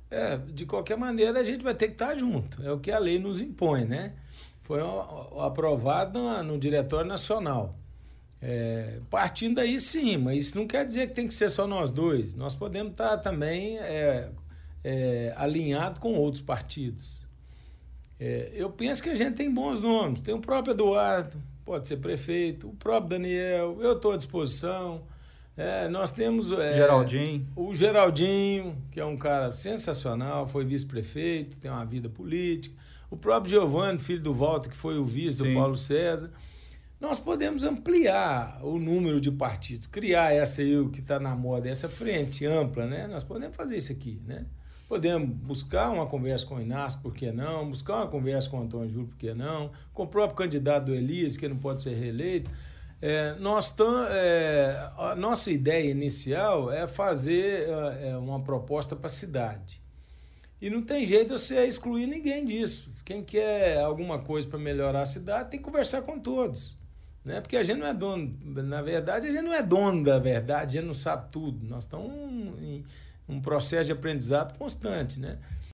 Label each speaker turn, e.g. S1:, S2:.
S1: De qualquer maneira, a gente vai ter que estar junto. É o que a lei nos impõe, né? Foi aprovado no Diretório Nacional. Partindo daí, sim, mas isso não quer dizer que tem que ser só nós dois. Nós podemos estar também alinhado com outros partidos. Eu penso que a gente tem bons nomes. Tem o próprio Eduardo, pode ser prefeito, o próprio Daniel, eu estou à disposição. Nós temos
S2: Geraldinho.
S1: o Geraldinho, que é um cara sensacional, foi vice-prefeito, tem uma vida política. O próprio Giovanni, filho do Walter, que foi o vice do Paulo César. Nós podemos ampliar o número de partidos, criar essa aí que está na moda, essa frente ampla, né? Nós podemos fazer isso aqui, né? Podemos buscar uma conversa com o Inácio, por que não? Buscar uma conversa com o Antônio Júlio, por que não? Com o próprio candidato do Elias, que não pode ser reeleito. A nossa ideia inicial é fazer uma proposta para a cidade. E não tem jeito de você excluir ninguém disso. Quem quer alguma coisa para melhorar a cidade tem que conversar com todos. Né? Porque a gente não é dono, na verdade, a gente não é dono da verdade, a gente não sabe tudo. Nós estamos em um processo de aprendizado constante, né?